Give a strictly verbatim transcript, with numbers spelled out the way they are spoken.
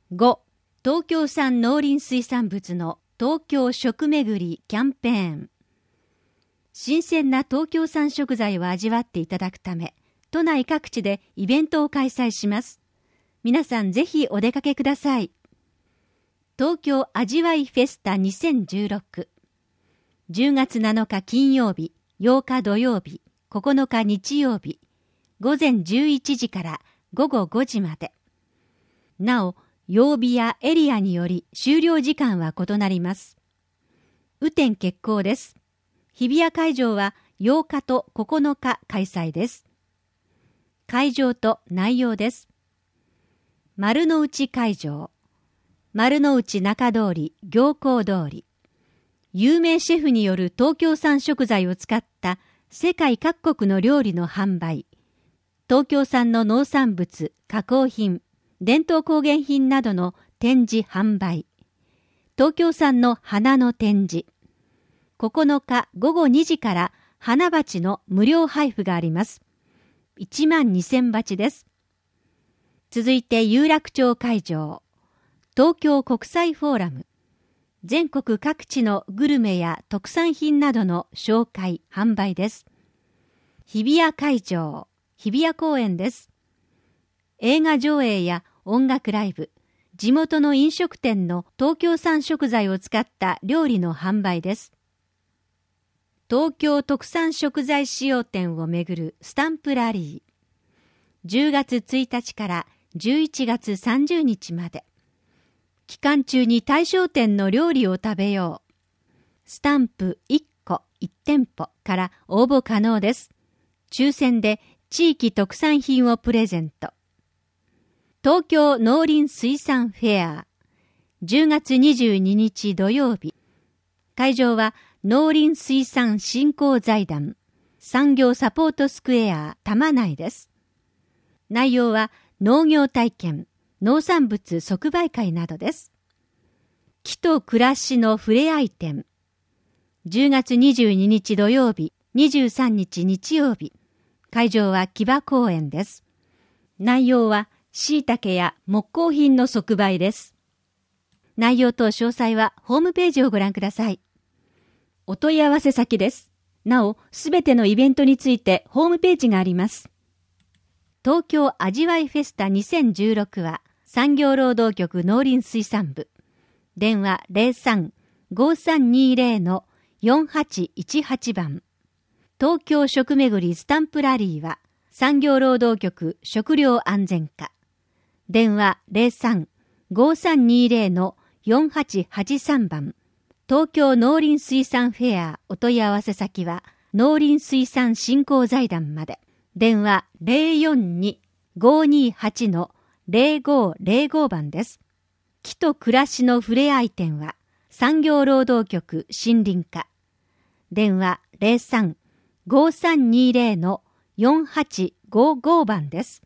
ご. 東京産農林水産物の東京食めぐりキャンペーン。新鮮な東京産食材を味わっていただくため、都内各地でイベントを開催します。皆さんぜひお出かけください。東京味わいフェスタにせんじゅうろく。じゅうがつなのか金曜日、ようか土曜日、ここのか日曜日、ごぜんじゅういちじからごごごじまで。なお、曜日やエリアにより終了時間は異なります。雨天決行です。日比谷会場はようかとここのか開催です。会場と内容です。丸の内会場、丸の内中通り、行幸通り。有名シェフによる東京産食材を使った世界各国の料理の販売。東京産の農産物、加工品、伝統工芸品などの展示販売。東京産の花の展示。ここのかごごにじから花鉢の無料配布があります。いちまんにせんばちです。続いて有楽町会場。東京国際フォーラム。全国各地のグルメや特産品などの紹介・販売です。日比谷会場、日比谷公園です。映画上映や音楽ライブ、地元の飲食店の東京産食材を使った料理の販売です。東京特産食材使用店をめぐるスタンプラリー。じゅうがつついたちからじゅういちがつさんじゅうにちまで。期間中に対象店の料理を食べよう。スタンプいっこいちてんぽから応募可能です。抽選で地域特産品をプレゼント。東京農林水産フェア。じゅうがつにじゅうににち土曜日。会場は農林水産振興財団産業サポートスクエア多摩内です。内容は農業体験、農産物即売会などです。木と暮らしのふれあい展。じゅうがつにじゅうににち土曜日、にじゅうさんにち日曜日。会場は木場公園です。内容は椎茸や木工品の即売です。内容と詳細はホームページをご覧ください。お問い合わせ先です。なお、すべてのイベントについてホームページがあります。東京味わいフェスタにせんじゅうろくは産業労働局農林水産部。電話 ゼロさん ごさんにゼロ のよんはちいちはち 番。東京食めぐりスタンプラリーは産業労働局食料安全課。電話 ゼロさん ごさんにゼロ のよんはちはちさん 番。東京農林水産フェアお問い合わせ先は農林水産振興財団まで。電話 ゼロよんに ごにはち のゼロごゼロご 番です。木と暮らしのふれあい展は産業労働局森林課。電話 ゼロさん ごさんにゼロ のよんはちごご 番です。